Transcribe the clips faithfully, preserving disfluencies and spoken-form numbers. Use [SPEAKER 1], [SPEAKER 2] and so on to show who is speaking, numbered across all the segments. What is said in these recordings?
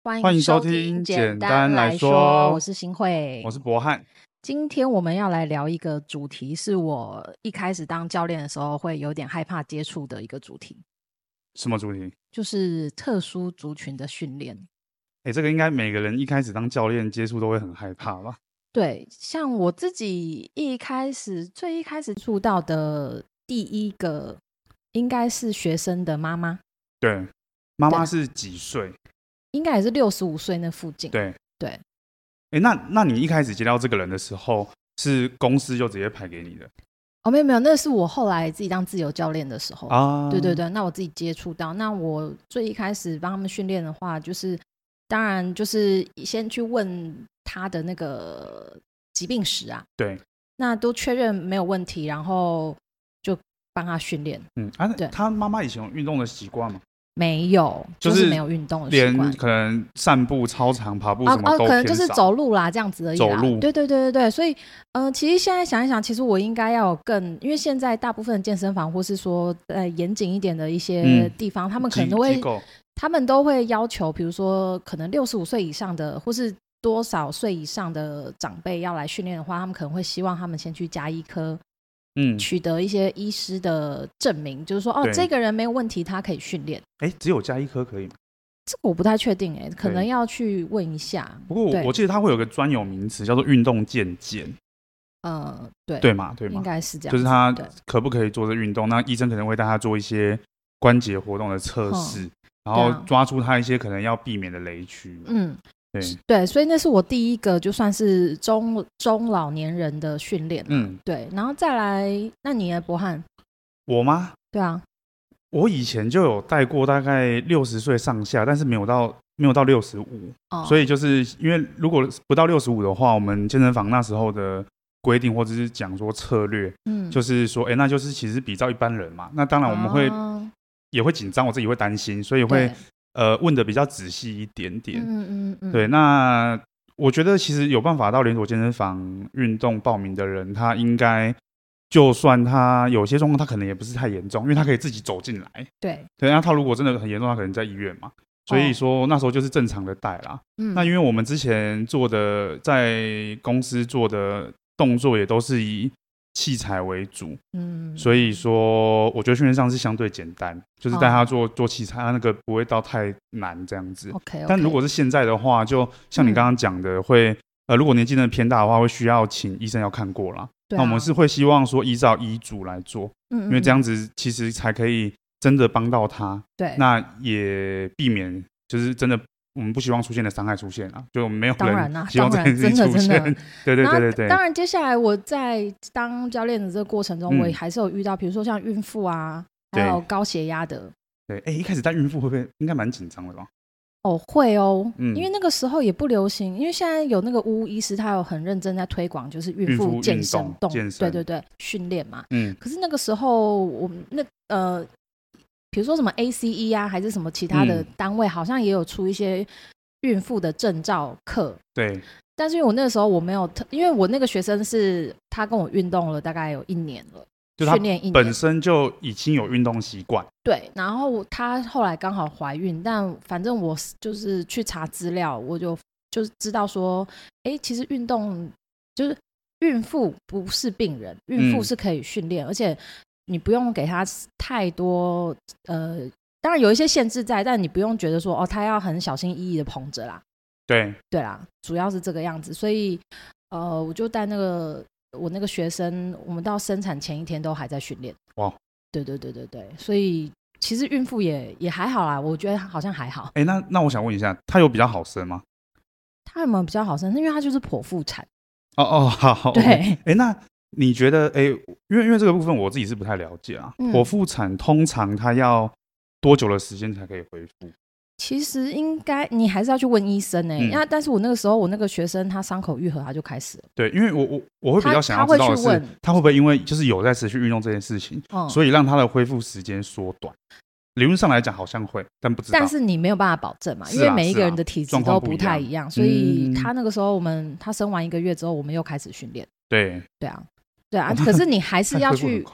[SPEAKER 1] 欢迎收听简单来说，
[SPEAKER 2] 我是新慧，
[SPEAKER 1] 我是博翰。
[SPEAKER 2] 今天我们要来聊一个主题，是我一开始当教练的时候会有点害怕接触的一个主题。
[SPEAKER 1] 什么主题？
[SPEAKER 2] 就是特殊族群的训练。
[SPEAKER 1] 欸，这个应该每个人一开始当教练接触都会很害怕吧？
[SPEAKER 2] 对，像我自己一开始最一开始触到的第一个应该是学生的妈妈。
[SPEAKER 1] 对，妈妈是几岁？
[SPEAKER 2] 应该也是六十五岁那附近。
[SPEAKER 1] 对
[SPEAKER 2] 对。
[SPEAKER 1] 欸，那那你一开始接到这个人的时候，是公司就直接排给你的？
[SPEAKER 2] 哦，没有没有，那是我后来自己当自由教练的时候
[SPEAKER 1] 啊。
[SPEAKER 2] 对对对，那我自己接触到，那我最一开始帮他们训练的话，就是当然就是先去问他的那个疾病史啊，
[SPEAKER 1] 对，
[SPEAKER 2] 那都确认没有问题，然后就帮他训练。
[SPEAKER 1] 嗯啊，
[SPEAKER 2] 对，
[SPEAKER 1] 他妈妈以前有运动的习惯吗？
[SPEAKER 2] 没有，就是没有运动的习惯，
[SPEAKER 1] 连可能散步、操场、跑步什么都偏少。
[SPEAKER 2] 哦哦，可能就是走路啦，这样子而已啦。
[SPEAKER 1] 走路，
[SPEAKER 2] 对对对对对，所以呃，其实现在想一想，其实我应该要有更，因为现在大部分的健身房或是说呃严谨一点的一些地方，嗯、他们可能都会，他们都会要求，比如说可能六十五岁以上的，或是多少岁以上的长辈要来训练的话，他们可能会希望他们先去家医科。嗯，取得一些医师的证明，就是说哦，这个人没有问题，他可以训练。
[SPEAKER 1] 哎，只有家医科可以吗？
[SPEAKER 2] 这个我不太确定，哎，可能要去问一下。
[SPEAKER 1] 不过 我, 我记得他会有个专有名词叫做运动健检。
[SPEAKER 2] 呃，对
[SPEAKER 1] 对嘛对嘛，
[SPEAKER 2] 应该是这样。
[SPEAKER 1] 就是他可不可以做这运动？那医生可能会带他做一些关节活动的测试，然后抓出他一些可能要避免的雷区。嗯。对,
[SPEAKER 2] 对，所以那是我第一个就算是中中老年人的训练。嗯，对，然后再来，那你呢，博翰？
[SPEAKER 1] 我吗？
[SPEAKER 2] 对啊，
[SPEAKER 1] 我以前就有带过大概六十岁上下，但是没有到没有到六十五，所以就是因为如果不到六十五的话，我们健身房那时候的规定或者是讲说策略，嗯，就是说，哎，那就是其实比照一般人嘛，那当然我们会、哦、也会紧张，我自己会担心，所以会。呃，问的比较仔细一点点，嗯嗯嗯，对，那我觉得其实有办法到连锁健身房运动报名的人，他应该就算他有些状况，他可能也不是太严重，因为他可以自己走进来，
[SPEAKER 2] 对，
[SPEAKER 1] 对，那他如果真的很严重，他可能在医院嘛，所以说那时候就是正常的带啦。嗯，那因为我们之前做的在公司做的动作也都是以器材为主，嗯，所以说我觉得训练上是相对简单，就是带他做、哦、做器材，他那个不会到太难这样子。
[SPEAKER 2] Okay, okay.
[SPEAKER 1] 但如果是现在的话，就像你刚刚讲的，会、嗯、呃，如果年纪真的偏大的话，会需要请医生要看过啦。啊、那我们是会希望说依照医嘱来做，嗯嗯嗯，因为这样子其实才可以真的帮到他。对，那也避免就是真的。我们不希望出现的伤害出现啊，就我们没有人希望这件事情出现。对对对对对。
[SPEAKER 2] 当然，接下来我在当教练的这个过程中，嗯、我也还是有遇到，比如说像孕妇啊，还有高血压的。
[SPEAKER 1] 对，哎，一开始带孕妇会不会应该蛮紧张的吧？
[SPEAKER 2] 哦，会哦、嗯，因为那个时候也不流行，因为现在有那个巫医师，他有很认真在推广，就是孕妇健身动，
[SPEAKER 1] 健身
[SPEAKER 2] 对对对，训练嘛。嗯。可是那个时候，我们那呃。比如说什么 A C E 啊，还是什么其他的单位，嗯、好像也有出一些孕妇的证照课。
[SPEAKER 1] 对。
[SPEAKER 2] 但是因为我那个时候我没有特，因为我那个学生是他跟我运动了大概有一年了，
[SPEAKER 1] 就他本身就已经有运动习惯。
[SPEAKER 2] 对，然后他后来刚好怀孕，但反正我就是去查资料，我就就知道说，哎，其实运动就是孕妇不是病人，孕妇是可以训练，嗯、而且。你不用给他太多，呃，当然有一些限制在，但你不用觉得说哦，他要很小心翼翼的捧着啦。
[SPEAKER 1] 对，
[SPEAKER 2] 对啦，主要是这个样子，所以呃，我就带那个我那个学生，我们到生产前一天都还在训练。哇，对对对对对，所以其实孕妇也也还好啦，我觉得好像还好。
[SPEAKER 1] 哎，那那我想问一下，他有比较好生吗？
[SPEAKER 2] 他有没有比较好生？因为他就是剖腹产。
[SPEAKER 1] 哦哦，好好。
[SPEAKER 2] 对，
[SPEAKER 1] 哎、okay ，那。你觉得，哎，因为因为这个部分我自己是不太了解啊。剖、嗯、腹产通常它要多久的时间才可以恢复？
[SPEAKER 2] 其实应该你还是要去问医生哎、欸，那、嗯、但是我那个时候我那个学生他伤口愈合他就开始了。
[SPEAKER 1] 对，因为我我我会比较想要知道的是，他, 他, 他会不会因为就是有在持续运动这件事情，嗯、所以让他的恢复时间缩短？理论上来讲好像会，但不知道。
[SPEAKER 2] 但是你没有办法保证嘛，因为每一个人的体质都不太一样，啊、所以他那个时候我们他生完一个月之后，我们又开始训练。
[SPEAKER 1] 对，
[SPEAKER 2] 对啊。对啊，可是你还是要去，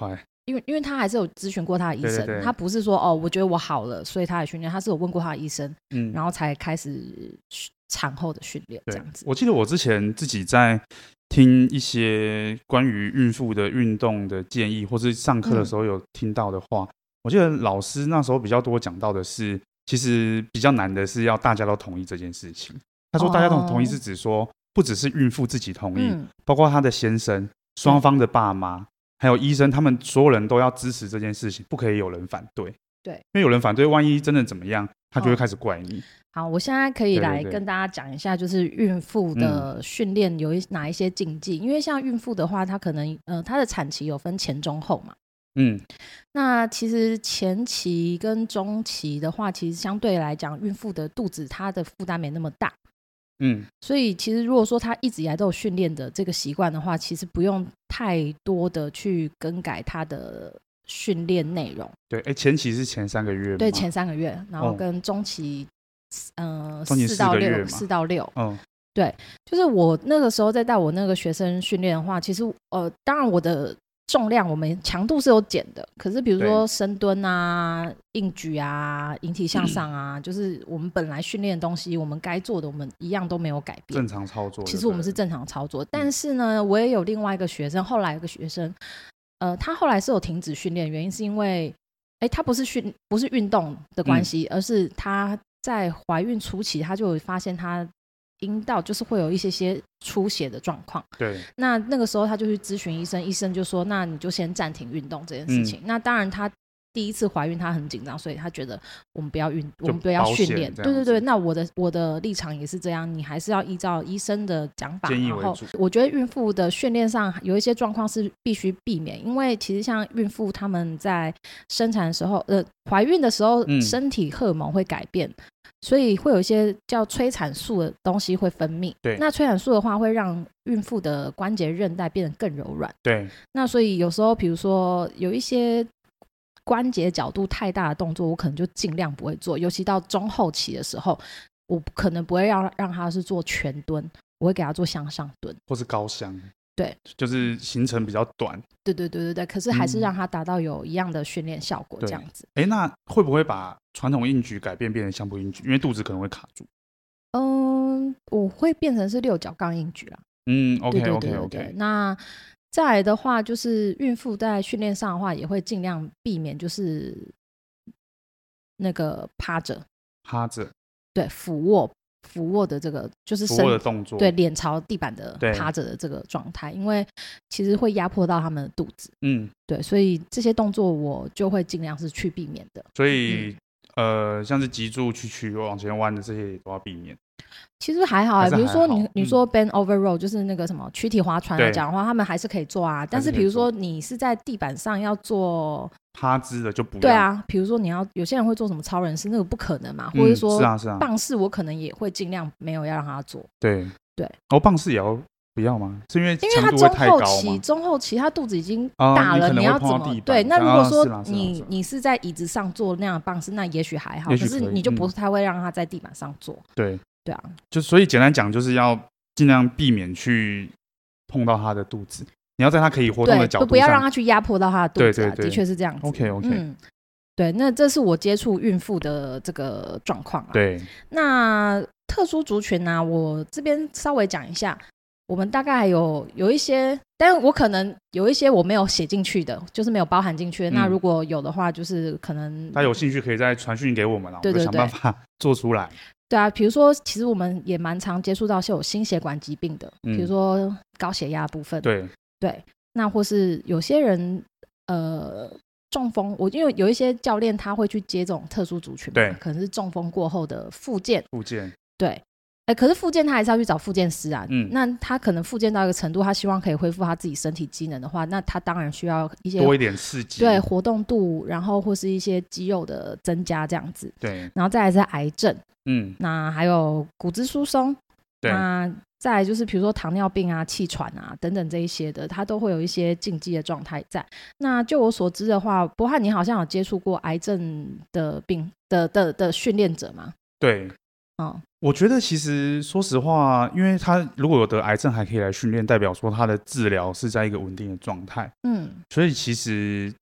[SPEAKER 2] 因为因为他还是有咨询过他的医生，对对对，他不是说哦，我觉得我好了，所以他来训练，他是有问过他的医生，嗯，然后才开始产后的训练这样子。
[SPEAKER 1] 我记得我之前自己在听一些关于孕妇的运动的建议，或是上课的时候有听到的话，嗯、我记得老师那时候比较多讲到的是，其实比较难的是要大家都同意这件事情。他说大家都同意是指说，不只是孕妇自己同意，嗯、包括他的先生、双方的爸妈，还有医生，他们所有人都要支持这件事情，不可以有人反对。
[SPEAKER 2] 对，
[SPEAKER 1] 因为有人反对，万一真的怎么样，他就会开始怪你。哦、
[SPEAKER 2] 好，我现在可以来跟大家讲一下，就是孕妇的训练有一哪一些禁忌。嗯、因为像孕妇的话，她可能呃，她的产期有分前中后嘛。嗯，那其实前期跟中期的话，其实相对来讲，孕妇的肚子她的负担没那么大。嗯，所以其实如果说她一直以来都有训练的这个习惯的话，其实不用太多的去更改她的训练内容。
[SPEAKER 1] 对，哎，前期是前三个月吗？
[SPEAKER 2] 对，前三个月，然后跟中期，哦、呃，四到六，四到六，嗯，对，就是我那个时候在带我那个学生训练的话，其实呃，当然我的重量我们强度是有减的，可是比如说深蹲啊、硬举啊、引体向上啊，嗯、就是我们本来训练的东西，我们该做的我们一样都没有改变，
[SPEAKER 1] 正常操作。
[SPEAKER 2] 其实我们是正常操作，但是呢，我也有另外一个学生，后来有个学生。呃，他后来是有停止训练，原因是因为，哎，他不是训不是运动的关系，嗯、而是他在怀孕初期，他就有发现他阴道就是会有一些些出血的状况。
[SPEAKER 1] 对，
[SPEAKER 2] 那那个时候他就去咨询医生，医生就说，那你就先暂停运动这件事情。嗯、那当然他。第一次怀孕她很紧张，所以她觉得我们不要运，我们不要训练。对对对，那我的我的立场也是这样，你还是要依照医生的讲法。
[SPEAKER 1] 建议为主。
[SPEAKER 2] 我觉得孕妇的训练上有一些状况是必须避免，因为其实像孕妇她们在生产的时候，呃，怀孕的时候，嗯、身体荷尔蒙会改变，所以会有一些叫催产素的东西会分泌。
[SPEAKER 1] 对，
[SPEAKER 2] 那催产素的话会让孕妇的关节韧带变得更柔软。
[SPEAKER 1] 对，
[SPEAKER 2] 那所以有时候比如说有一些关节角度太大的动作，我可能就尽量不会做，尤其到中后期的时候，我可能不会让让他是做全蹲，我会给他做向上蹲
[SPEAKER 1] 或是高箱。
[SPEAKER 2] 对，
[SPEAKER 1] 就是行程比较短。
[SPEAKER 2] 对对对对对，可是还是让他达到有一样的训练效果，这样子。
[SPEAKER 1] 哎、嗯，那会不会把传统硬举改变变成相扑硬举？因为肚子可能会卡住。
[SPEAKER 2] 嗯，我会变成是六角杠硬举啦。
[SPEAKER 1] 嗯 ，OK
[SPEAKER 2] 对对
[SPEAKER 1] OK
[SPEAKER 2] 对对
[SPEAKER 1] OK
[SPEAKER 2] 对。那再来的话，就是孕妇在训练上的话，也会尽量避免就是那个趴着，
[SPEAKER 1] 趴着，
[SPEAKER 2] 对，俯卧，俯卧的这个就是
[SPEAKER 1] 俯卧的动作，
[SPEAKER 2] 对，脸朝地板的趴着的这个状态，因为其实会压迫到他们的肚子，嗯，对，所以这些动作我就会尽量是去避免的。
[SPEAKER 1] 所以、嗯、呃，像是脊柱屈曲往前弯的这些都要避免。
[SPEAKER 2] 其实还好啊，比如说你你说 bend over roll、嗯、就是那个什么躯体划船来讲的话，他们还是可以做啊。但是比如说你是在地板上要做
[SPEAKER 1] 趴姿的就不要。
[SPEAKER 2] 对啊，比如说你要有些人会做什么超人式，那个不可能嘛，嗯、或者说棒式，我可能也会尽量没有要让他做。
[SPEAKER 1] 对
[SPEAKER 2] 对，
[SPEAKER 1] 哦，棒式也要不要吗？是因为
[SPEAKER 2] 因为他中后期中后期他肚子已经大了，哦、你, 你要怎么对？那如果说你、啊、你是在椅子上做那样的棒式，那也许还好，可, 可是你就不太会让他在地板上做。
[SPEAKER 1] 嗯、对。
[SPEAKER 2] 对啊，
[SPEAKER 1] 就所以简单讲，就是要尽量避免去碰到他的肚子。你要在他可以活动的角度上，
[SPEAKER 2] 不要让他去压迫到他的肚子、啊。
[SPEAKER 1] 对对对，
[SPEAKER 2] 的确是这样子。
[SPEAKER 1] OK OK，
[SPEAKER 2] 嗯，对，那这是我接触孕妇的这个状况啊。
[SPEAKER 1] 对，
[SPEAKER 2] 那特殊族群呢、啊，我这边稍微讲一下，我们大概有有一些，但是我可能有一些我没有写进去的，就是没有包含进去的。嗯、那如果有的话，就是可能
[SPEAKER 1] 他有兴趣可以再传讯给我们了，
[SPEAKER 2] 对对对，
[SPEAKER 1] 我们想办法做出来。
[SPEAKER 2] 对啊，比如说，其实我们也蛮常接触到是有心血管疾病的，嗯、比如说高血压的部分。
[SPEAKER 1] 对
[SPEAKER 2] 对，那或是有些人呃中风，我因为有一些教练他会去接这种特殊族群嘛，对，可能是中风过后的复健。
[SPEAKER 1] 复健，
[SPEAKER 2] 对。欸、可是复健他还是要去找复健师啊、嗯、那他可能复健到一个程度，他希望可以恢复他自己身体机能的话，那他当然需要一些
[SPEAKER 1] 多一点刺激，
[SPEAKER 2] 对，活动度，然后或是一些肌肉的增加这样子。
[SPEAKER 1] 对，
[SPEAKER 2] 然后再来是癌症，嗯，那还有骨质疏松，
[SPEAKER 1] 对，
[SPEAKER 2] 那再来就是比如说糖尿病啊、气喘啊等等这一些的，它都会有一些禁忌的状态在。那就我所知的话，博翰你好像有接触过癌症的病的的的训练者吗？
[SPEAKER 1] 对。哦，我觉得其实说实话，因为他如果有得癌症还可以来训练，代表说他的治疗是在一个稳定的状态。嗯，所以其实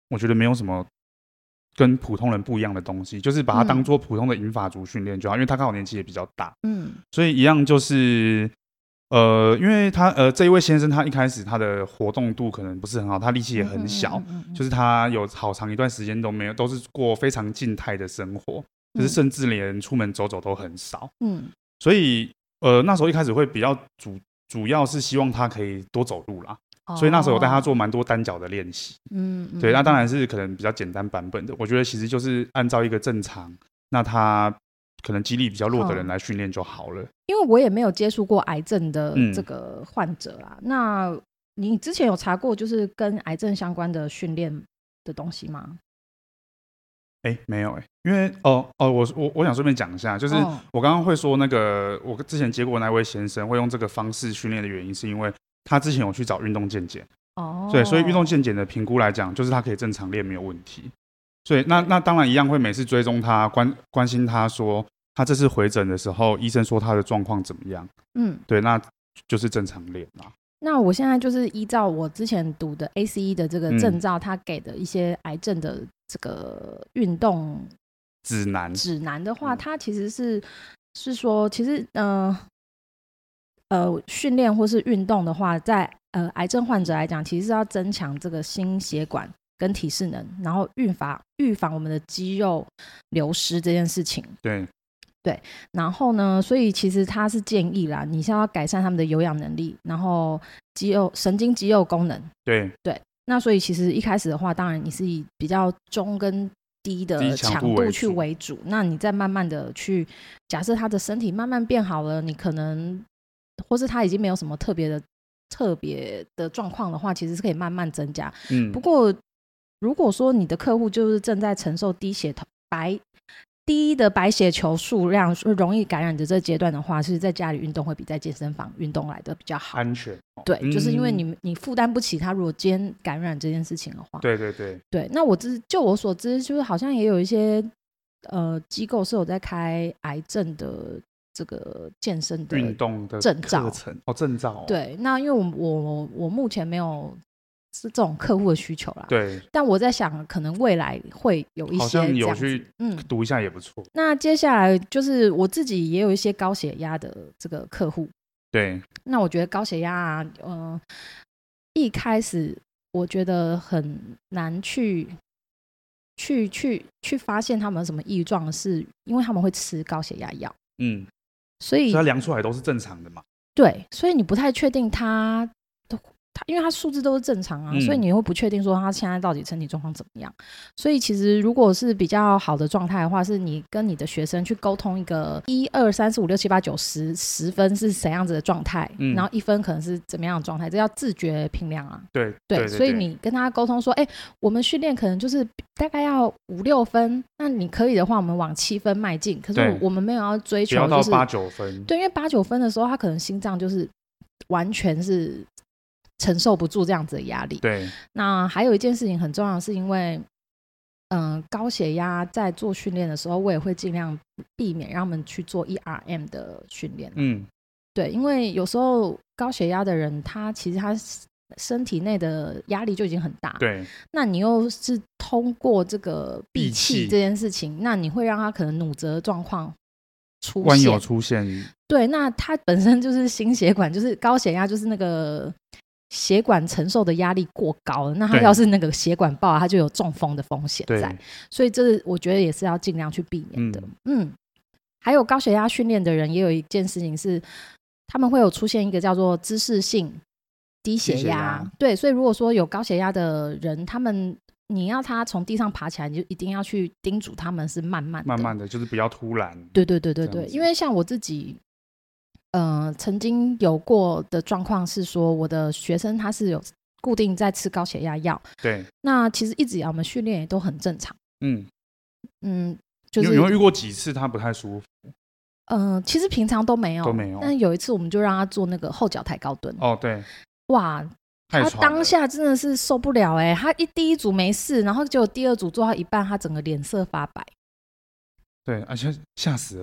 [SPEAKER 1] 我觉得没有什么跟普通人不一样的东西，就是把它当做普通的银发族训练就好，因为他刚好年纪也比较大，嗯，所以一样就是呃，因为他呃这一位先生他一开始他的活动度可能不是很好，他力气也很小，嗯嗯嗯嗯，就是他有好长一段时间都没有都是过非常静态的生活，就是甚至连出门走走都很少，嗯，所以呃那时候一开始会比较主主要是希望他可以多走路啦。所以那时候我带他做蛮多单脚的练习，嗯，对，那当然是可能比较简单版本的。我觉得其实就是按照一个正常，那他可能肌力比较弱的人来训练就好了。
[SPEAKER 2] 因为我也没有接触过癌症的这个患者啦。嗯、那你之前有查过就是跟癌症相关的训练的东西吗？
[SPEAKER 1] 哎、欸，没有哎、欸，因为哦哦，我我我想顺便讲一下，就是我刚刚会说那个我之前接过那位先生会用这个方式训练的原因，是因为他之前有去找运动健检，哦，对，所以运动健检的评估来讲，就是他可以正常练没有问题。所以那那当然一样会每次追踪他，关关心他说他这次回诊的时候，医生说他的状况怎么样？嗯，对，那就是正常练啦。
[SPEAKER 2] 那我现在就是依照我之前读的 A C E 的这个证照，他给的一些癌症的这个运动
[SPEAKER 1] 指南
[SPEAKER 2] 指南的话，它其实是是说，其实呃。呃，训练或是运动的话，在呃癌症患者来讲，其实是要增强这个心血管跟体适能，然后预防预防我们的肌肉流失这件事情。
[SPEAKER 1] 对
[SPEAKER 2] 对，然后呢，所以其实他是建议啦，你是要改善他们的有氧能力，然后肌肉、神经、肌肉功能。
[SPEAKER 1] 对
[SPEAKER 2] 对，那所以其实一开始的话，当然你是以比较中跟低的强度去为主，那你再慢慢的去假设他的身体慢慢变好了，你可能。或是他已经没有什么特别的特别的状况的话，其实是可以慢慢增加。嗯，不过如果说你的客户就是正在承受低血白低的白血球数量容易感染的这个阶段的话，其实在家里运动会比在健身房运动来的比较好，
[SPEAKER 1] 安全。
[SPEAKER 2] 对，嗯、就是因为你你负担不起他如果今天感染这件事情的话。
[SPEAKER 1] 对对对
[SPEAKER 2] 对，那我知就我所知，就是好像也有一些呃机构是有在开癌症的。这个健身的
[SPEAKER 1] 运动的
[SPEAKER 2] 证照
[SPEAKER 1] 哦，证照、哦、
[SPEAKER 2] 对，那因为我我我目前没有是这种客户的需求啦，
[SPEAKER 1] 对，
[SPEAKER 2] 但我在想，可能未来会有一些这样子，好像
[SPEAKER 1] 有去读一下也不错、嗯。
[SPEAKER 2] 那接下来就是我自己也有一些高血压的这个客户，
[SPEAKER 1] 对，
[SPEAKER 2] 那我觉得高血压啊，呃，一开始我觉得很难去去去去发现他们有什么异状，是因为他们会吃高血压药，嗯。所以
[SPEAKER 1] 它量出来都是正常的嘛？
[SPEAKER 2] 对，所以你不太确定他，他因为他数字都是正常啊、嗯，所以你会不确定说他现在到底身体状况怎么样。所以其实如果是比较好的状态的话，是你跟你的学生去沟通一个一二三四五六七八九十十分是怎样子的状态、嗯，然后一分可能是怎么样的状态，这叫自觉评量啊。
[SPEAKER 1] 对 对, 对, 对，
[SPEAKER 2] 所以你跟他沟通说，哎、欸，我们训练可能就是大概要五六分，那你可以的话，我们往七分迈进。可是我们没有要追求、就是，
[SPEAKER 1] 不要到八九分。
[SPEAKER 2] 对，因为八九分的时候，他可能心脏就是完全是承受不住这样子的压力。
[SPEAKER 1] 对，
[SPEAKER 2] 那还有一件事情很重要，是因为，嗯、呃，高血压在做训练的时候，我也会尽量避免让他们去做 E R M 的训练。嗯，对，因为有时候高血压的人，他其实他身体内的压力就已经很大。
[SPEAKER 1] 对，
[SPEAKER 2] 那你又是通过这个闭气这件事情，那你会让他可能弩折状况出现，
[SPEAKER 1] 万一有出现。
[SPEAKER 2] 对，那他本身就是心血管，就是高血压，就是那个血管承受的压力过高了，那他要是那个血管爆了，他就有中风的风险在，所以这我觉得也是要尽量去避免的。嗯，嗯还有高血压训练的人也有一件事情是，他们会有出现一个叫做姿势性低血压, 低血压对，所以如果说有高血压的人，他们你要他从地上爬起来，你就一定要去叮嘱他们是慢慢的
[SPEAKER 1] 慢慢的，就是不要突然。
[SPEAKER 2] 对对对对对，因为像我自己呃，曾经有过的状况是说，我的学生他是有固定在吃高血压药。
[SPEAKER 1] 对，
[SPEAKER 2] 那其实一直以来我们训练也都很正常。嗯嗯，就是
[SPEAKER 1] 你有没有遇过几次他不太舒服？
[SPEAKER 2] 嗯、呃，其实平常都没有，
[SPEAKER 1] 都没有。
[SPEAKER 2] 但有一次我们就让他做那个后脚抬高蹲。
[SPEAKER 1] 哦，对，
[SPEAKER 2] 哇，他当下真的是受不了哎、欸，他一第一组没事，然后结果第二组做到一半，他整个脸色发白。
[SPEAKER 1] 对，而且吓死了吧？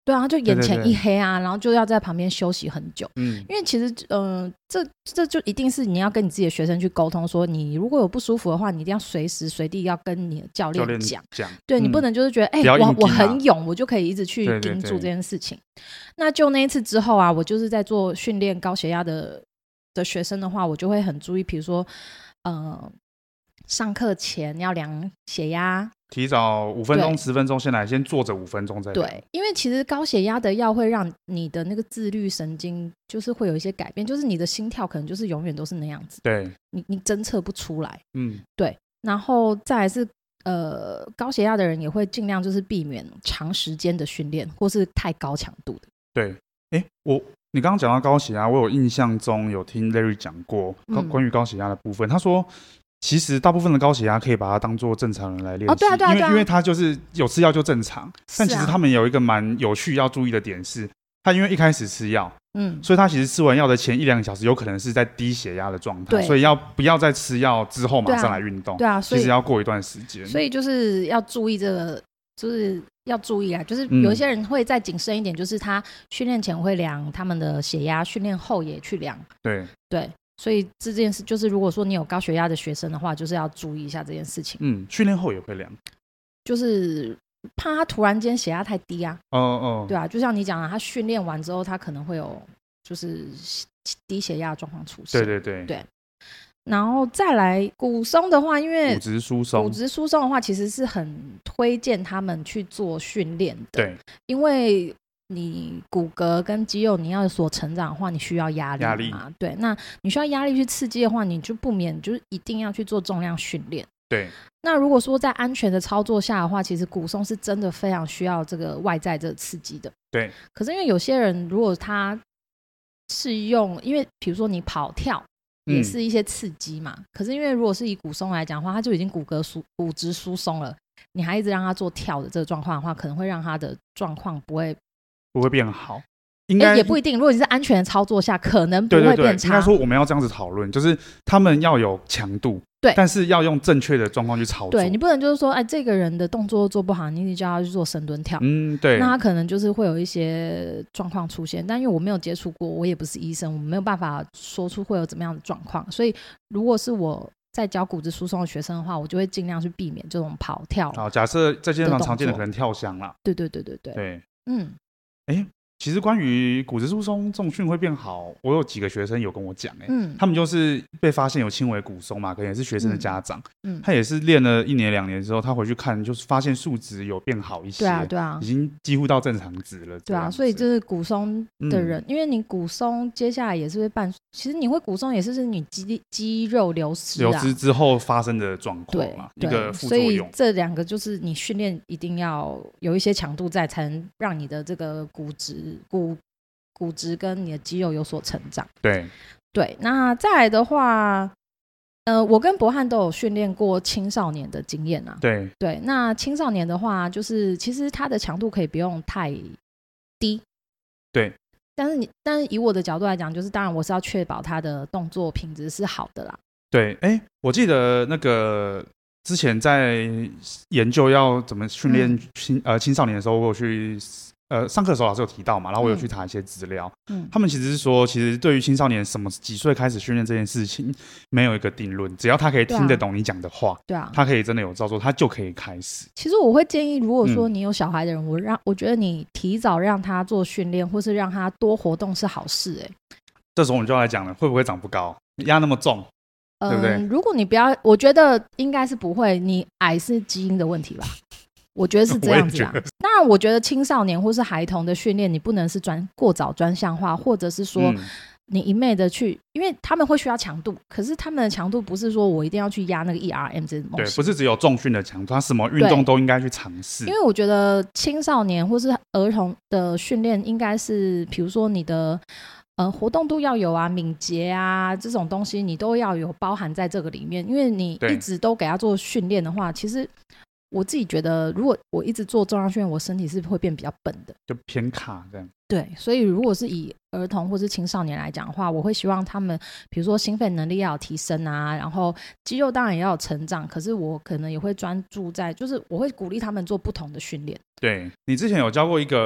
[SPEAKER 2] 对啊，就眼前一黑啊，对对对，然后就要在旁边休息很久。嗯，因为其实呃，这这就一定是你要跟你自己的学生去沟通，说你如果有不舒服的话，你一定要随时随地要跟你的教练讲。对、嗯、你不能就是觉得哎、欸，我我很勇，我就可以一直去盯住这件事情。对对对，那就那一次之后啊，我就是在做训练高血压的的学生的话，我就会很注意，比如说呃，上课前要量血压。
[SPEAKER 1] 提早五分钟十分钟先来，先坐着五分钟再量。
[SPEAKER 2] 对，因为其实高血压的药会让你的那个自律神经就是会有一些改变，就是你的心跳可能就是永远都是那样子，
[SPEAKER 1] 对，
[SPEAKER 2] 你你侦测不出来。嗯，对，然后再来是呃高血压的人也会尽量就是避免长时间的训练或是太高强度的。
[SPEAKER 1] 对，哎，我你刚刚讲到高血压，我有印象中有听 Larry 讲过关于高血压的部分，嗯、他说其实大部分的高血压可以把它当做正常人来练习，
[SPEAKER 2] 哦，对啊对啊对啊，
[SPEAKER 1] 因为因为他就是有吃药就正常，但其实他们有一个蛮有趣要注意的点是，他因为一开始吃药，嗯，所以他其实吃完药的前一两个小时有可能是在低血压的状态，所以要不要在吃药之后马上来运动？
[SPEAKER 2] 对啊，
[SPEAKER 1] 其实要过一段时间，
[SPEAKER 2] 所以就是要注意这个，就是要注意啊，就是有一些人会再谨慎一点，就是他训练前会量他们的血压，训练后也去量，
[SPEAKER 1] 对
[SPEAKER 2] 对。所以这件事就是，如果说你有高血压的学生的话，就是要注意一下这件事情。
[SPEAKER 1] 嗯，训练后也会量，
[SPEAKER 2] 就是怕他突然间血压太低啊。
[SPEAKER 1] 哦哦，
[SPEAKER 2] 对啊，就像你讲的，他训练完之后，他可能会有就是低血压的状况出现。
[SPEAKER 1] 对对对
[SPEAKER 2] 对。然后再来骨松的话，因为
[SPEAKER 1] 骨质疏松，
[SPEAKER 2] 骨质疏松的话，其实是很推荐他们去做训练的。
[SPEAKER 1] 对，
[SPEAKER 2] 因为你骨骼跟肌肉你要有所成长的话，你需要压力嘛，
[SPEAKER 1] 压力
[SPEAKER 2] 对，那你需要压力去刺激的话，你就不免就是一定要去做重量训练。
[SPEAKER 1] 对，
[SPEAKER 2] 那如果说在安全的操作下的话，其实骨松是真的非常需要这个外在这个刺激的。
[SPEAKER 1] 对，
[SPEAKER 2] 可是因为有些人如果他是用，因为比如说你跑跳也是一些刺激嘛，嗯、可是因为如果是以骨松来讲的话，他就已经骨骼疏骨质疏松了，你还一直让他做跳的这个状况的话，可能会让他的状况不会。
[SPEAKER 1] 不会变好，应该
[SPEAKER 2] 也不一定。如果你是安全的操作下，可能不会变差。对对对，
[SPEAKER 1] 应该说我们要这样子讨论，就是他们要有强度，
[SPEAKER 2] 对，
[SPEAKER 1] 但是要用正确的状况去操作。
[SPEAKER 2] 对，你不能就是说，哎，这个人的动作做不好，你你叫他去做深蹲跳，
[SPEAKER 1] 嗯，对，
[SPEAKER 2] 那他可能就是会有一些状况出现。但因为我没有接触过，我也不是医生，我没有办法说出会有怎么样的状况。所以，如果是我在教骨质疏松的学生的话，我就会尽量去避免这种跑跳。
[SPEAKER 1] 好，假设在健身房常见的可能跳箱啦。
[SPEAKER 2] 对对对对对。
[SPEAKER 1] 对，
[SPEAKER 2] 嗯，
[SPEAKER 1] 哎。其实关于骨质疏松重训会变好，我有几个学生有跟我讲、欸，嗯，他们就是被发现有轻微骨松嘛，可能也是学生的家长，嗯，他也是练了一年两年之后，他回去看就是发现数值有变好一些，
[SPEAKER 2] 对啊对啊，
[SPEAKER 1] 已经几乎到正常值了，
[SPEAKER 2] 对啊，所以就是骨松的人，嗯、因为你骨松接下来也是会伴，其实你会骨松也是是你肌肌肉流失、啊、
[SPEAKER 1] 流失之后发生的状况嘛，一个副作用。
[SPEAKER 2] 所以这两个就是你训练一定要有一些强度在，才能让你的这个骨质。骨骨质跟你的肌肉有所成长。
[SPEAKER 1] 对
[SPEAKER 2] 对，那再来的话，呃，我跟博翰都有训练过青少年的经验啊。
[SPEAKER 1] 对
[SPEAKER 2] 对，那青少年的话，就是其实它的强度可以不用太低。
[SPEAKER 1] 对，
[SPEAKER 2] 但是你，但是以我的角度来讲，就是当然我是要确保他的动作品质是好的啦。
[SPEAKER 1] 对，哎，我记得那个之前在研究要怎么训练青、嗯、呃青少年的时候，我有去。呃，上课的时候老师有提到嘛，然后我有去查一些资料，嗯，他们其实是说，其实对于青少年什么几岁开始训练这件事情，没有一个定论，只要他可以听得懂你讲的话，
[SPEAKER 2] 对啊，
[SPEAKER 1] 他可以真的有照做，他就可以开始。
[SPEAKER 2] 其实我会建议，如果说你有小孩的人，嗯、我让我觉得你提早让他做训练，或是让他多活动是好事、欸，哎。
[SPEAKER 1] 这时候我们就要来讲了，会不会长不高？压那么重，嗯、对不对？
[SPEAKER 2] 如果你不要，我觉得应该是不会，你矮是基因的问题吧。我觉得是这样子啊。当然，我觉得青少年或是孩童的训练，你不能是专过早专项化，或者是说你一昧的去，因为他们会需要强度，可是他们的强度不是说我一定要去压那个 E R M 这种东西，
[SPEAKER 1] 对，不是只有重训的强度，他什么运动都应该去尝试。
[SPEAKER 2] 因为我觉得青少年或是儿童的训练，应该是比如说你的。呃，活动度要有啊，敏捷啊，这种东西你都要有包含在这个里面。因为你一直都给他做训练的话，其实我自己觉得，如果我一直做重量训练，我身体是会变比较笨的，
[SPEAKER 1] 就偏卡这样。
[SPEAKER 2] 对，所以如果是以儿童或是青少年来讲的话，我会希望他们，比如说心肺能力要有提升啊，然后肌肉当然也要有成长，可是我可能也会专注在，就是我会鼓励他们做不同的训练。
[SPEAKER 1] 对，你之前有教过一个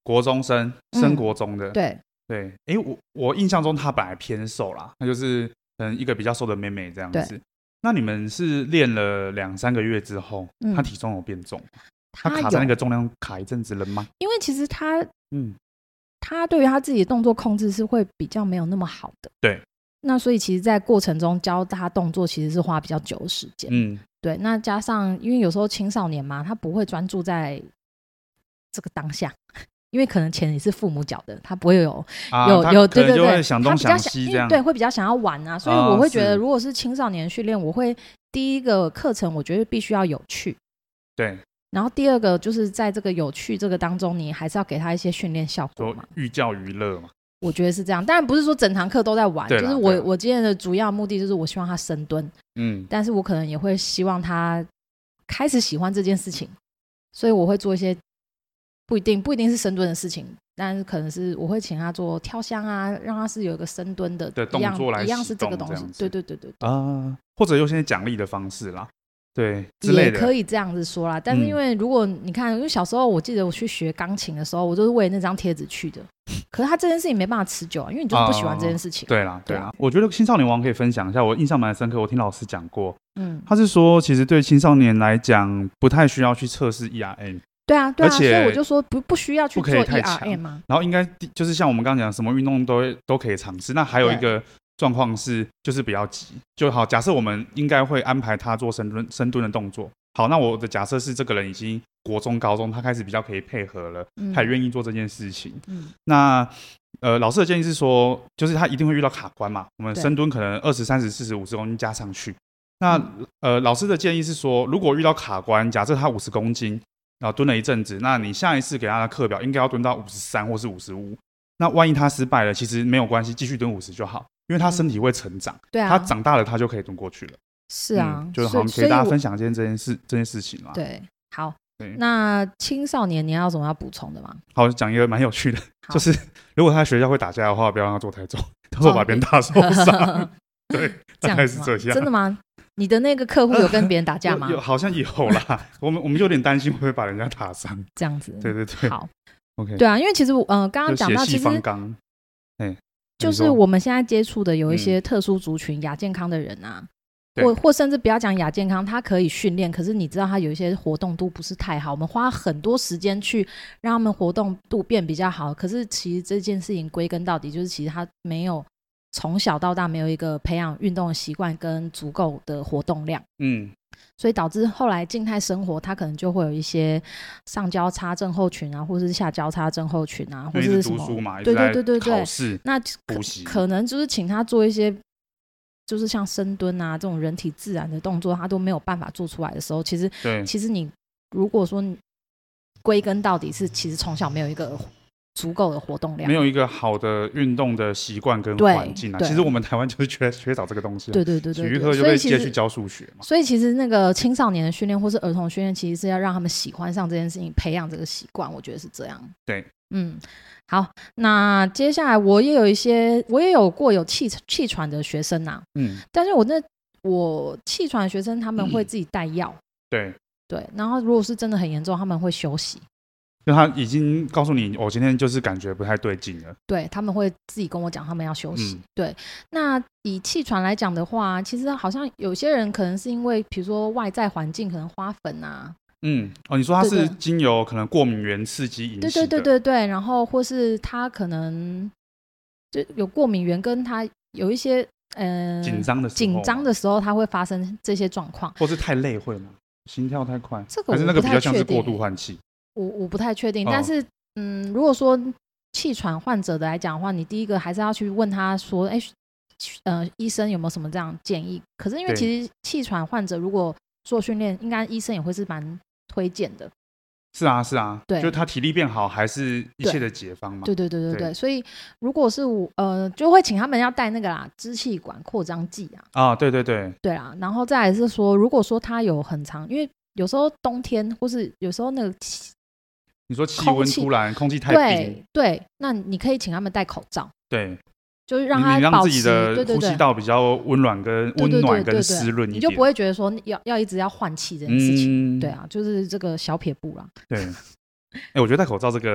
[SPEAKER 1] 国中生，升国中的。
[SPEAKER 2] 嗯、对
[SPEAKER 1] 对，哎，我我印象中他本来偏瘦啦，那就是嗯一个比较瘦的妹妹这样子。那你们是练了两三个月之后，嗯、他体重有变重吗？他卡在那个重量卡一阵子了吗？
[SPEAKER 2] 因为其实他，嗯，他对于他自己的动作控制是会比较没有那么好的。
[SPEAKER 1] 对。
[SPEAKER 2] 那所以其实在过程中教他动作其实是花比较久的时间。嗯，对。那加上因为有时候青少年嘛，他不会专注在这个当下，因为可能钱也是父母缴的，他不会有、啊、有有对对对，
[SPEAKER 1] 想东想西这样，
[SPEAKER 2] 对，会比较想要玩啊。所以我会觉得如果是青少年训练，我会第一个课程我觉得必须要有趣。
[SPEAKER 1] 对。
[SPEAKER 2] 然后第二个就是在这个有趣这个当中，你还是要给他一些训练效果嘛，
[SPEAKER 1] 寓教于乐嘛。
[SPEAKER 2] 我觉得是这样，当然不是说整堂课都在玩，就是我我今天的主要目的就是我希望他深蹲，嗯，但是我可能也会希望他开始喜欢这件事情，所以我会做一些不一定不一定是深蹲的事情，但是可能是我会请他做跳箱啊，让他是有一个深蹲的
[SPEAKER 1] 的动作来
[SPEAKER 2] 一样是这个东西，对对对对对
[SPEAKER 1] 啊，或者用些奖励的方式啦。对，之类的
[SPEAKER 2] 也可以这样子说啦。但是因为如果你看，因为小时候我记得我去学钢琴的时候，我就是为了那张贴纸去的。可是他这件事情没办法持久啊，因为你就是不喜欢这件事情。
[SPEAKER 1] 哦、对啦，对啦。我觉得青少年王可以分享一下，我印象蛮深刻。我听老师讲过，嗯，他是说其实对青少年来讲，不太需要去测试 E R M。
[SPEAKER 2] 对啊，对啊，
[SPEAKER 1] 而且
[SPEAKER 2] 所以我就说不不需要去做 E R M 嘛。
[SPEAKER 1] 然后应该就是像我们刚刚讲，什么运动都都可以尝试。那还有一个状况是，就是比较急就好。假设我们应该会安排他做深蹲深蹲的动作。好，那我的假设是这个人已经国中高中，他开始比较可以配合了，嗯、他也愿意做这件事情。嗯、那呃，老师的建议是说，就是他一定会遇到卡关嘛。我们深蹲可能二十三十四十五十公斤加上去。那、嗯、呃，老师的建议是说，如果遇到卡关，假设他五十公斤，然后蹲了一阵子，那你下一次给他的课表应该要蹲到五十三或是五十五。那万一他失败了，其实没有关系，继续蹲五十就好，因为他身体会成长。嗯、对啊，他长大了他就可以蹲过去了。
[SPEAKER 2] 是啊，
[SPEAKER 1] 嗯、就好像给大家分享这件这件事这件事情啦。
[SPEAKER 2] 对，好，那青少年你还有什么要补充的吗？
[SPEAKER 1] 好，讲一个蛮有趣的，就是如果他在学校会打架的话，不要让他做太重，他会把别人打受伤。对，大概是这样。
[SPEAKER 2] 真的吗？你的那个客户有跟别人打架吗？
[SPEAKER 1] 有，好像有啦。我们我们有点担心会不会把人家打伤。
[SPEAKER 2] 这样子。
[SPEAKER 1] 对对对。
[SPEAKER 2] 好
[SPEAKER 1] ，OK。
[SPEAKER 2] 对啊，因为其实呃，刚刚讲到其实。
[SPEAKER 1] 欸、
[SPEAKER 2] 就是我们现在接触的有一些特殊族群、亚、嗯、健康的人啊。或或甚至不要讲亚健康，他可以训练，可是你知道他有一些活动度不是太好，我们花很多时间去让他们活动度变比较好，可是其实这件事情归根到底就是其实他没有从小到大没有一个培养运动的习惯跟足够的活动量，嗯，所以导致后来静态生活他可能就会有一些上交叉症候群啊，或者是下交叉症候群啊，或者是什么，对对对对对，
[SPEAKER 1] 考试
[SPEAKER 2] 那可可能就是请他做一些就是像深蹲啊这种人体自然的动作他都没有办法做出来的时候，其实其实你如果说归根到底是其实从小没有一个足够的活动量，
[SPEAKER 1] 没有一个好的运动的习惯跟环境啊。其实我们台湾就是缺缺少这个东西、啊、对对对对，体育课就被接去教数学嘛。
[SPEAKER 2] 所以其实那个青少年的训练或是儿童训练其实是要让他们喜欢上这件事情，培养这个习惯，我觉得是这样。
[SPEAKER 1] 对，
[SPEAKER 2] 嗯，好，那接下来我也有一些我也有过有气气喘的学生啊，嗯，但是我那我气喘的学生他们会自己带药、嗯、
[SPEAKER 1] 对
[SPEAKER 2] 对，然后如果是真的很严重他们会休息，
[SPEAKER 1] 就他已经告诉你我、哦、今天就是感觉不太对劲了，
[SPEAKER 2] 对，他们会自己跟我讲他们要休息、嗯、对。那以气喘来讲的话，其实好像有些人可能是因为比如说外在环境可能花粉啊，
[SPEAKER 1] 嗯，哦，你说它是经由可能过敏原刺激引起的，
[SPEAKER 2] 对对对对对，然后或是他可能就有过敏原，跟他有一些呃
[SPEAKER 1] 紧张的时候
[SPEAKER 2] 紧张的时候，他会发生这些状况，
[SPEAKER 1] 或是太累会吗？心跳太快，
[SPEAKER 2] 这个
[SPEAKER 1] 还是那个比较像是过度换气？
[SPEAKER 2] 我我不太确定，哦、但是嗯，如果说气喘患者的来讲的话，你第一个还是要去问他说，哎，呃，医生有没有什么这样建议？可是因为其实气喘患者如果做训练，应该医生也会是蛮推荐的。
[SPEAKER 1] 是啊是啊，对，就是他体力变好还是一切的解方嘛。
[SPEAKER 2] 对对对对 对, 对，所以如果是我呃，就会请他们要带那个啦，支气管扩张剂啊。
[SPEAKER 1] 啊，对对对，
[SPEAKER 2] 对啊，然后再来是说，如果说他有很长，因为有时候冬天或是有时候那个
[SPEAKER 1] 你说气温突然空气太
[SPEAKER 2] 冰，对对，那你可以请他们戴口罩，
[SPEAKER 1] 对，
[SPEAKER 2] 就是让他
[SPEAKER 1] 你让
[SPEAKER 2] 保持
[SPEAKER 1] 自己的呼吸道比较温暖跟温暖跟湿润一点，
[SPEAKER 2] 你就不会觉得说要要一直要换气这件事情、嗯、对啊，就是这个小撇步啦。
[SPEAKER 1] 对，哎、欸，我觉得戴口罩这个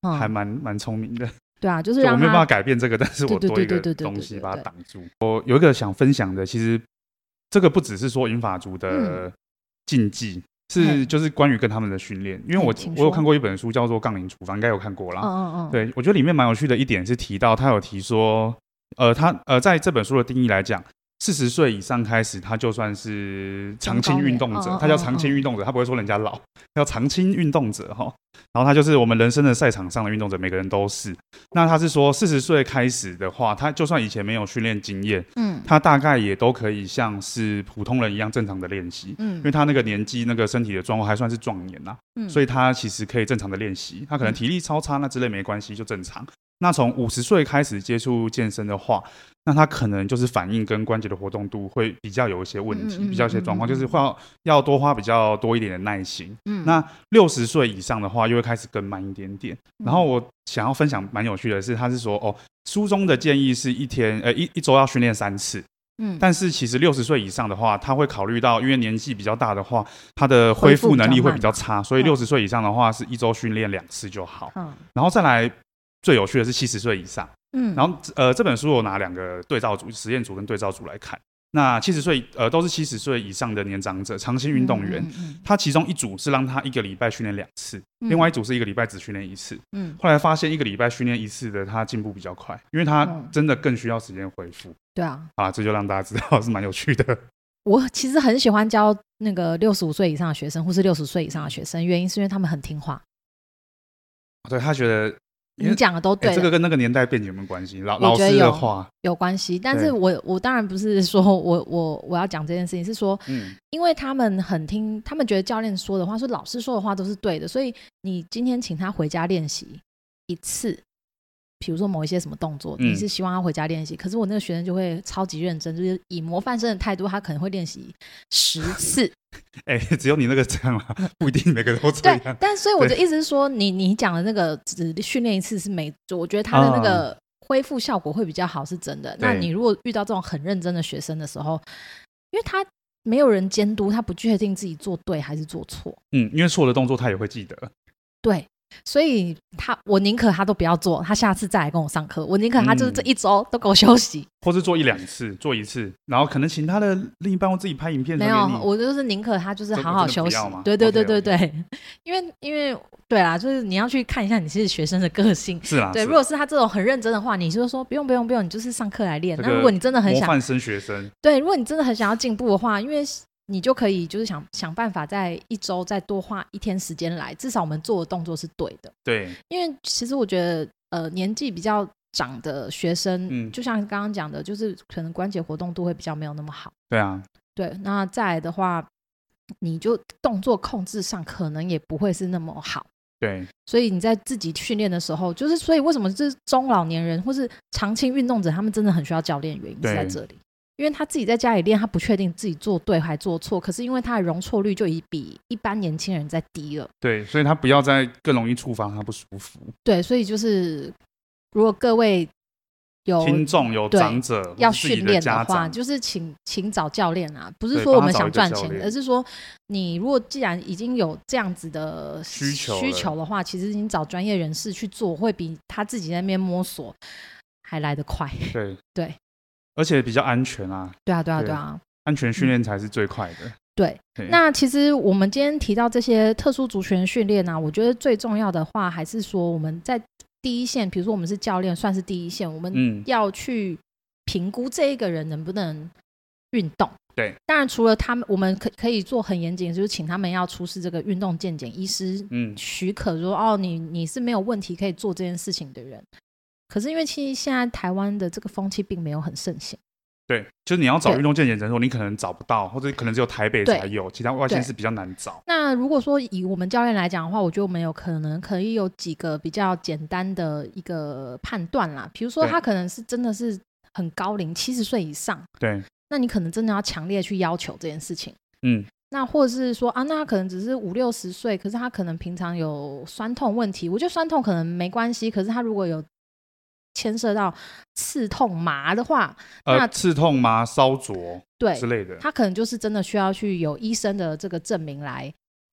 [SPEAKER 1] 还蛮蛮聪明的。
[SPEAKER 2] 对啊，就是让
[SPEAKER 1] 我没有办法改变这个，但是我多一个东西把它挡住。我有一个想分享的，其实这个不只是说银发族的禁忌，嗯、是就是关于跟他们的训练。因为我我有看过一本书叫做《杠铃厨房》，应该有看过啦。嗯嗯嗯。对，我觉得里面蛮有趣的一点是提到，他有提说，呃，他呃在这本书的定义来讲。四十岁以上开始，他就算是长青运动者，他叫长青运动者，他不会说人家老，叫长青运动者哈。然后他就是我们人生的赛场上的运动者，每个人都是。那他是说，四十岁开始的话，他就算以前没有训练经验，嗯，他大概也都可以像是普通人一样正常的练习，嗯，因为他那个年纪、那个身体的状况还算是壮年呐，嗯，所以他其实可以正常的练习。他可能体力超差那之类没关系，就正常。那从五十岁开始接触健身的话，那他可能就是反应跟关节的活动度会比较有一些问题，嗯嗯嗯嗯比较一些状况，就是会要多花比较多一点的耐心。嗯，那六十岁以上的话，又会开始更慢一点点。然后我想要分享蛮有趣的是，他是说哦，书中的建议是一天呃一一周要训练三次。嗯，但是其实六十岁以上的话，他会考虑到，因为年纪比较大的话，他的恢复能力会比较差，所以六十岁以上的话是一周训练两次就好。嗯，然后再来。最有趣的是七十岁以上，嗯，然后呃这本书我拿两个对照组、实验组跟对照组来看。那七十岁呃都是七十岁以上的年长者，长期运动员，嗯嗯嗯、他其中一组是让他一个礼拜训练两次，嗯、另外一组是一个礼拜只训练一次。嗯，后来发现一个礼拜训练一次的他进步比较快，因为他真的更需要时间恢复。
[SPEAKER 2] 对啊，
[SPEAKER 1] 啊，这就让大家知道是蛮有趣的。
[SPEAKER 2] 我其实很喜欢教那个六十五岁以上的学生，或是六十岁以上的学生，原因是因为他们很听话。
[SPEAKER 1] 对，他觉得。
[SPEAKER 2] 你讲的都对的、欸，
[SPEAKER 1] 这个跟那个年代背景有没有关系？老老师的话
[SPEAKER 2] 有关系，但是我我当然不是说我我我要讲这件事情，是说，嗯，因为他们很听，他们觉得教练说的话，说老师说的话都是对的，所以你今天请他回家练习一次，比如说某一些什么动作，你是希望他回家练习、嗯，可是我那个学生就会超级认真，就是以模范生的态度，他可能会练习十次。
[SPEAKER 1] 哎、欸，只有你那个这样啦，不一定每个人都这样。
[SPEAKER 2] 对，但所以我的意思是说，你你讲的那个只训练一次是没，我觉得他的那个恢复效果会比较好，是真的。那你如果遇到这种很认真的学生的时候，因为他没有人监督，他不确定自己做对还是做错。
[SPEAKER 1] 嗯，因为错的动作他也会记得。
[SPEAKER 2] 对。所以他，我宁可他都不要做，他下次再来跟我上课。我宁可他就是这一周都给我休息，嗯、
[SPEAKER 1] 或是做一两次，做一次，然后可能请他的另一半或自己拍影片。
[SPEAKER 2] 没有，我就是宁可他就是好好休息。对对对对对， okay, okay. 因为因为对啦，就是你要去看一下你是学生的个性。
[SPEAKER 1] 是啦，
[SPEAKER 2] 对，如果是他这种很认真的话，你就说不用不用不用，你就是上课来练。那如果你真的很想
[SPEAKER 1] 模范生学生，
[SPEAKER 2] 对，如果你真的很想要进步的话，因为。你就可以就是想想办法在一周再多花一天时间来，至少我们做的动作是对的。
[SPEAKER 1] 对，
[SPEAKER 2] 因为其实我觉得呃年纪比较长的学生，嗯，就像刚刚讲的，就是可能关节活动度会比较没有那么好。
[SPEAKER 1] 对啊，
[SPEAKER 2] 对，那再来的话，你就动作控制上可能也不会是那么好。
[SPEAKER 1] 对，
[SPEAKER 2] 所以你在自己训练的时候，就是所以为什么这中老年人或是长期运动者，他们真的很需要教练，原因是在这里。因为他自己在家里练，他不确定自己做对还做错，可是因为他的容错率就已比一般年轻人在低了。
[SPEAKER 1] 对，所以他不要再更容易触发他不舒服。
[SPEAKER 2] 对，所以就是如果各位有
[SPEAKER 1] 听众有长者
[SPEAKER 2] 要训练的话，就是请请找教练啊，不是说我们想赚钱，而是说你如果既然已经有这样子的需求需求的话，其实你找专业人士去做，会比他自己在那边摸索还来得快。
[SPEAKER 1] 对
[SPEAKER 2] 对。
[SPEAKER 1] 而且比较安全啊。
[SPEAKER 2] 对啊对啊对啊，
[SPEAKER 1] 安全训练才是最快的。
[SPEAKER 2] 嗯、对，那其实我们今天提到这些特殊族群训练啊，我觉得最重要的话还是说我们在第一线，比如说我们是教练，算是第一线，我们要去评估这一个人能不能运动。
[SPEAKER 1] 对，
[SPEAKER 2] 当然除了他们，我们可可以做很严谨，就是请他们要出示这个运动健检医师许可说，嗯、哦，你你是没有问题可以做这件事情的人。可是因为其实现在台湾的这个风气并没有很盛行。
[SPEAKER 1] 对，就是你要找运动健检诊所，你可能找不到，或者可能只有台北才有，其他外县市比较难找。
[SPEAKER 2] 那如果说以我们教练来讲的话，我觉得我们有可能可以有几个比较简单的一个判断啦，比如说他可能是真的是很高龄，七十岁以上，
[SPEAKER 1] 对，
[SPEAKER 2] 那你可能真的要强烈去要求这件事情。
[SPEAKER 1] 嗯，
[SPEAKER 2] 那或者是说啊，那他可能只是五六十岁，可是他可能平常有酸痛问题，我觉得酸痛可能没关系，可是他如果有牵涉到刺痛麻的话，
[SPEAKER 1] 呃，
[SPEAKER 2] 那
[SPEAKER 1] 刺痛麻烧灼对之类的，
[SPEAKER 2] 他可能就是真的需要去有医生的这个证明来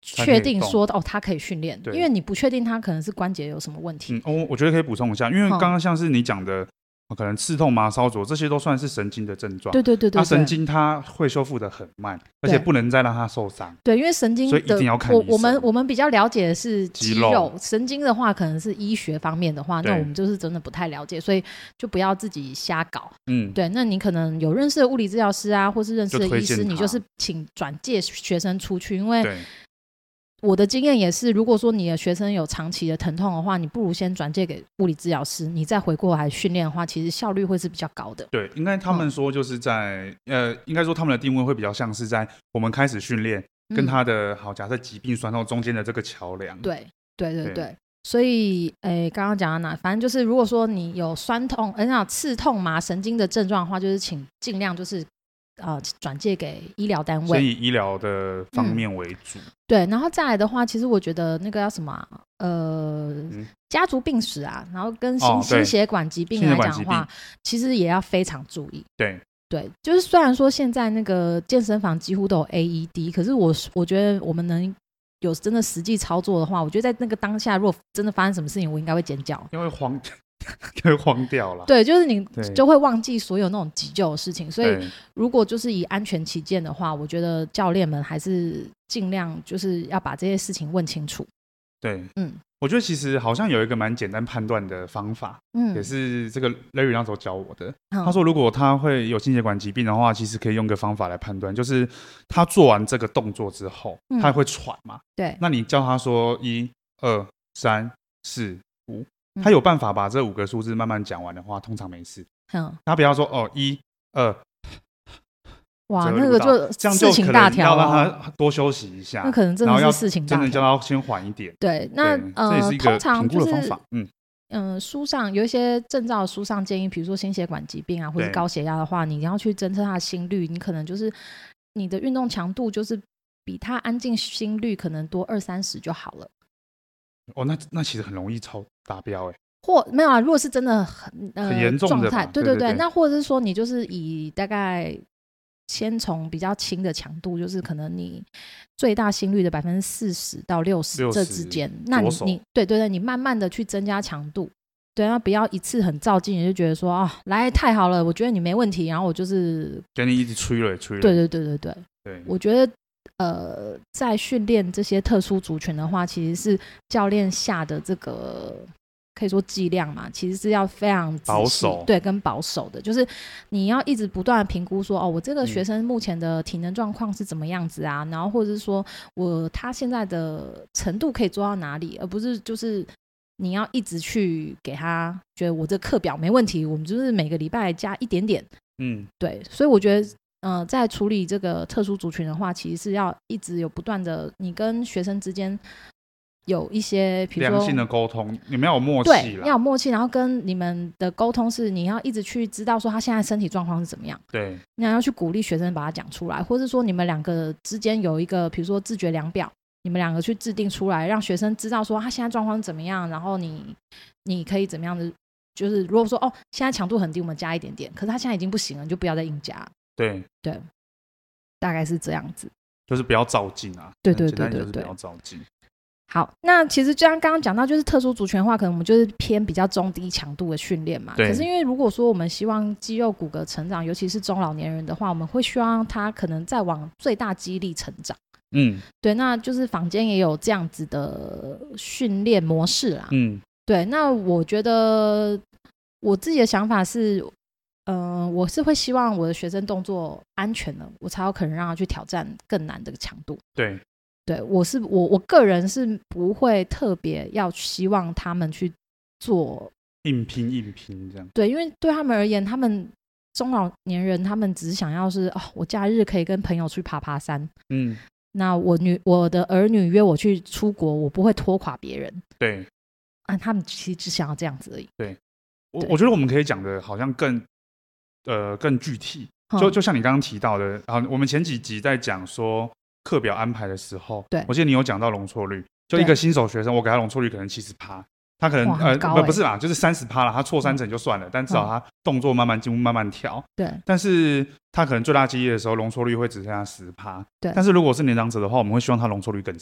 [SPEAKER 2] 确定说哦，他可以训练，因为你不确定他可能是关节有什么问题。
[SPEAKER 1] 嗯，哦，我觉得可以补充一下，因为刚刚像是你讲的。可能刺痛、麻、烧灼，这些都算是神经的症状。
[SPEAKER 2] 对对对对，
[SPEAKER 1] 它神经它会修复的很慢，而且不能再让它受伤。
[SPEAKER 2] 对，因为神经的，
[SPEAKER 1] 所以一定要看医生。
[SPEAKER 2] 我我们我们比较了解的是肌肉，肌肉神经的话，可能是医学方面的话，那我们就是真的不太了解，所以就不要自己瞎搞。嗯，对，那你可能有认识的物理治疗师啊，或是认识的医师，你就是请转介学生出去，因为。我的经验也是，如果说你的学生有长期的疼痛的话，你不如先转介给物理治疗师，你再回过来训练的话，其实效率会是比较高的。
[SPEAKER 1] 对，应该他们说就是在、嗯、呃，应该说他们的定位会比较像是在我们开始训练跟他的、嗯、好假设疾病酸痛中间的这个桥梁。
[SPEAKER 2] 对对对 对, 对，所以诶，刚刚讲到哪？反正就是如果说你有酸痛、呃、那刺痛麻神经的症状的话，就是请尽量就是。呃，转介给医疗单位，
[SPEAKER 1] 先以医疗的方面为主、嗯。
[SPEAKER 2] 对，然后再来的话，其实我觉得那个叫什么、啊，呃、嗯，家族病史啊，然后跟心、哦、心血管疾病来讲的话，其实也要非常注意。
[SPEAKER 1] 对
[SPEAKER 2] 对，就是虽然说现在那个健身房几乎都有 A E D， 可是我我觉得我们能有真的实际操作的话，我觉得在那个当下，如果真的发生什么事情，我应该会尖叫，
[SPEAKER 1] 因为慌。会慌掉了。
[SPEAKER 2] 对，就是你就会忘记所有那种急救的事情，所以如果就是以安全起见的话，我觉得教练们还是尽量就是要把这些事情问清楚。
[SPEAKER 1] 对，嗯，我觉得其实好像有一个蛮简单判断的方法，嗯，也是这个 Larry 那时候教我的、嗯。他说，如果他会有心血管疾病的话，其实可以用个方法来判断，就是他做完这个动作之后，嗯、他会喘嘛？对，那你叫他说一、二、三、四、五。他有办法把这五个数字慢慢讲完的话，通常没事。嗯，他不要说哦一二，
[SPEAKER 2] 哇，那个就事情大条了，
[SPEAKER 1] 要让他多休息一下。
[SPEAKER 2] 那可能真的是事情大条，
[SPEAKER 1] 真的叫他先缓一点。
[SPEAKER 2] 对，那呃，
[SPEAKER 1] 这也是一个评估的方法。
[SPEAKER 2] 嗯嗯、呃，书上有一些证照的书上建议，比如说心血管疾病啊，或者高血压的话，你要去侦测他的心率，你可能就是你的运动强度就是比他安静心率可能多二三十就好了。
[SPEAKER 1] 哦，那那其实很容易超达标哎。
[SPEAKER 2] 或没有啊，如果是真的很呃
[SPEAKER 1] 很严重的
[SPEAKER 2] 状态，对对 对,
[SPEAKER 1] 对, 对, 对，
[SPEAKER 2] 那或者是说你就是以大概先从比较轻的强度，就是可能你最大心率的百分之四十到六十这之间，那你你对对对，你慢慢的去增加强度，对，那不要一次很照进，你就觉得说啊，来太好了，我觉得你没问题，然后我就是
[SPEAKER 1] 给你一直吹了吹了，
[SPEAKER 2] 对对对对对
[SPEAKER 1] 对，
[SPEAKER 2] 我觉得。呃，在训练这些特殊族群的话，其实是教练下的这个可以说剂量嘛，其实是要非常
[SPEAKER 1] 保守，
[SPEAKER 2] 对，跟保守的，就是你要一直不断的评估说，哦，我这个学生目前的体能状况是怎么样子啊，嗯、然后或者是说我他现在的程度可以做到哪里，而不是就是你要一直去给他觉得我这课表没问题，我们就是每个礼拜加一点点，嗯，对，所以我觉得。呃，在处理这个特殊族群的话，其实是要一直有不断的，你跟学生之间有一些，比如说
[SPEAKER 1] 良性的沟通，你们要有默契啦，
[SPEAKER 2] 对，要有默契，然后跟你们的沟通是，你要一直去知道说他现在身体状况是怎么样，
[SPEAKER 1] 对，
[SPEAKER 2] 你要去鼓励学生把它讲出来，或是说你们两个之间有一个，比如说自觉量表，你们两个去制定出来，让学生知道说他现在状况是怎么样，然后你你可以怎么样的，就是如果说哦，现在强度很低，我们加一点点，可是他现在已经不行了，你就不要再硬加。
[SPEAKER 1] 对
[SPEAKER 2] 对，大概是这样子，
[SPEAKER 1] 就是不要照进啊。
[SPEAKER 2] 对对对对对，
[SPEAKER 1] 不要照进。
[SPEAKER 2] 好，那其实就像刚刚讲到，就是特殊族群的话，可能我们就是偏比较中低强度的训练嘛。可是因为如果说我们希望肌肉骨骼成长，尤其是中老年人的话，我们会希望他可能再往最大肌力成长。嗯，对，那就是坊间也有这样子的训练模式啦。嗯，对，那我觉得我自己的想法是。嗯、呃，我是会希望我的学生动作安全了，我才有可能让他去挑战更难的强度。
[SPEAKER 1] 对，
[SPEAKER 2] 对我是我我个人是不会特别要希望他们去做
[SPEAKER 1] 硬拼硬拼这样。
[SPEAKER 2] 对，因为对他们而言，他们中老年人他们只是想要是哦，我假日可以跟朋友去爬爬山。嗯，那我女我的儿女约我去出国，我不会拖垮别人。
[SPEAKER 1] 对，
[SPEAKER 2] 啊，他们其实只想要这样子而已。
[SPEAKER 1] 对，我我觉得我们可以讲的好像更。呃，更具体，就就像你刚刚提到的，然后我们前几集在讲说课表安排的时候，对，我记得你有讲到容错率，就一个新手学生，我给他容错率可能七十趴，他可能呃不不是啦，就是三十趴啦，他错三成就算了，但至少他动作慢慢进步，慢慢调，对，但是他可能最大肌力的时候容错率会只剩下十趴，对，但是如果是年长者的话，我们会希望他容错率更少，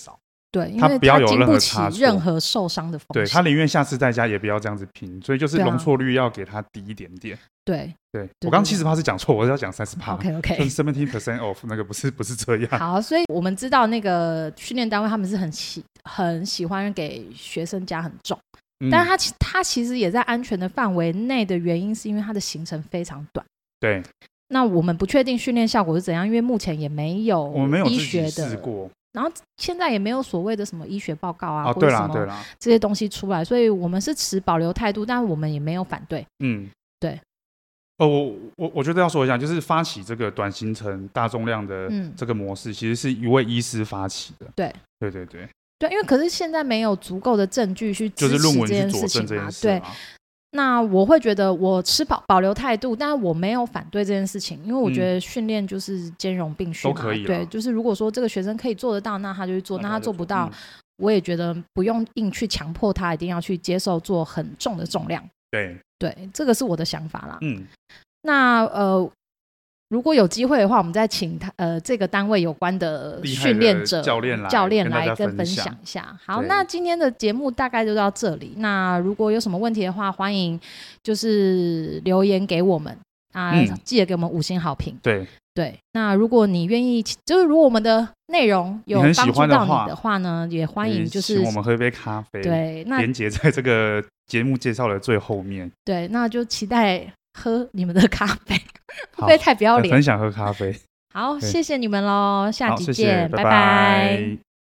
[SPEAKER 2] 对，因为他经不起任何受伤的风险。
[SPEAKER 1] 对，他宁愿下次在家也不要这样子拼，所以就是容错率要给他低一点点。
[SPEAKER 2] 对
[SPEAKER 1] 对，我刚刚七十趴是讲错，我是要讲三十趴。
[SPEAKER 2] OK OK，
[SPEAKER 1] 就是 seventeen percent off 那个不是不是这样。
[SPEAKER 2] 好，所以我们知道那个训练单位他们是很喜很喜欢给学生加很重，嗯、但是他他其实也在安全的范围内的原因，是因为他的行程非常短。
[SPEAKER 1] 对。
[SPEAKER 2] 那我们不确定训练效果是怎样，因为目前也没有
[SPEAKER 1] 我们没有
[SPEAKER 2] 医学的
[SPEAKER 1] 试过，
[SPEAKER 2] 然后现在也没有所谓的什么医学报告啊，
[SPEAKER 1] 哦、
[SPEAKER 2] 或者什么这些东西出来，所以我们是持保留态度，但我们也没有反对。嗯，对。
[SPEAKER 1] 呃，我我我觉得要说一下，就是发起这个短行程大重量的这个模式，嗯、其实是一位医师发起的。
[SPEAKER 2] 对，
[SPEAKER 1] 对对对
[SPEAKER 2] 对，因为可是现在没有足够的证据去支持这件事情嘛，对。那我会觉得我持保保留态度，但是我没有反对这件事情，因为我觉得训练就是兼容并蓄嘛，
[SPEAKER 1] 都可以。
[SPEAKER 2] 对，就是如果说这个学生可以做得到，那他就去做；那他做不到，嗯、我也觉得不用硬去强迫他一定要去接受做很重的重量。
[SPEAKER 1] 对
[SPEAKER 2] 对，这个是我的想法啦。
[SPEAKER 1] 嗯，
[SPEAKER 2] 那呃。如果有机会的话，我们再请他呃这个单位有关的训练者
[SPEAKER 1] 教练来
[SPEAKER 2] 教练来跟分享一下。好，那今天的节目大概就到这里。那如果有什么问题的话，欢迎就是留言给我们啊，嗯、记得给我们五星好评。
[SPEAKER 1] 对
[SPEAKER 2] 对，那如果你愿意，就是如果我们的内容有帮助到你的话呢，也欢迎就是
[SPEAKER 1] 请我们喝一杯咖啡。
[SPEAKER 2] 对，那
[SPEAKER 1] 连结在这个节目介绍的最后面。
[SPEAKER 2] 对，那就期待喝你们的咖啡。会不会太不要脸？
[SPEAKER 1] 很想喝咖啡。
[SPEAKER 2] 好，谢谢你们咯，下集见，
[SPEAKER 1] 谢谢拜拜。
[SPEAKER 2] 拜拜。